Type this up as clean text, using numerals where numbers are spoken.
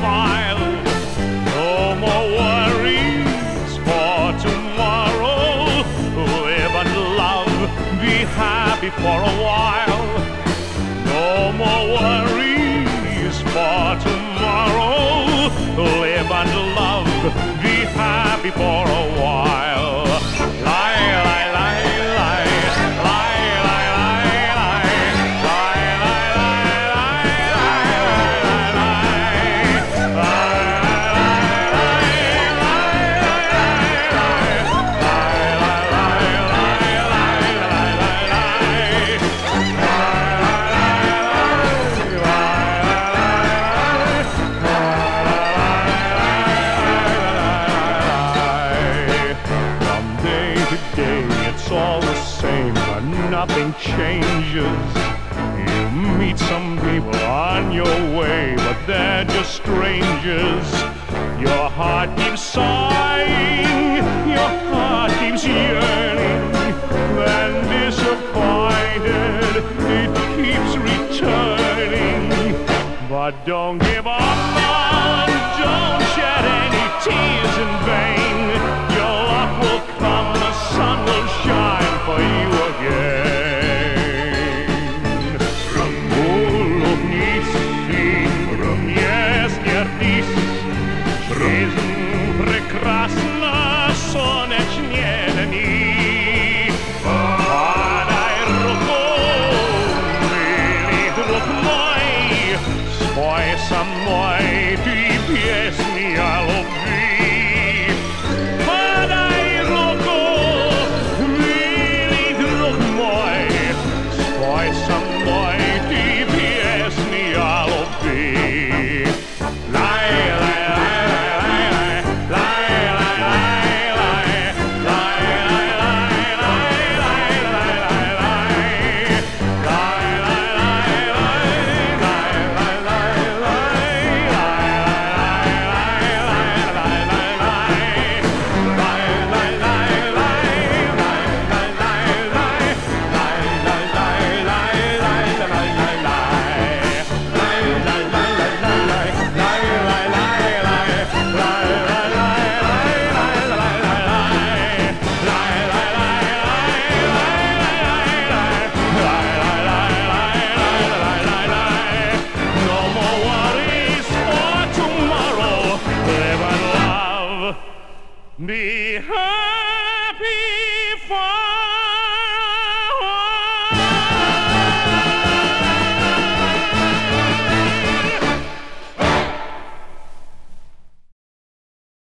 smile. No more worries for tomorrow. Live and love, be happy for a while. No more worries for tomorrow. Live and love, be happy for a while. Lie, lie, lie, lie, lie, lie, lie, lie, lie, lie, lie, it's all the same, but nothing changes. You meet some people on your way, but they're just strangers. Your heart keeps sighing, your heart keeps yearning, then disappointed, it keeps returning. But don't give up, man, don't shed any tears in vain. Your luck will come, the sun will shine for you again. Жизнь прекрасна, солнечные дни. Подай руку, милый друг мой, спой со мной ты песни о любви. Подай руку, милый друг мой, спой со мной ты песни о любви. Be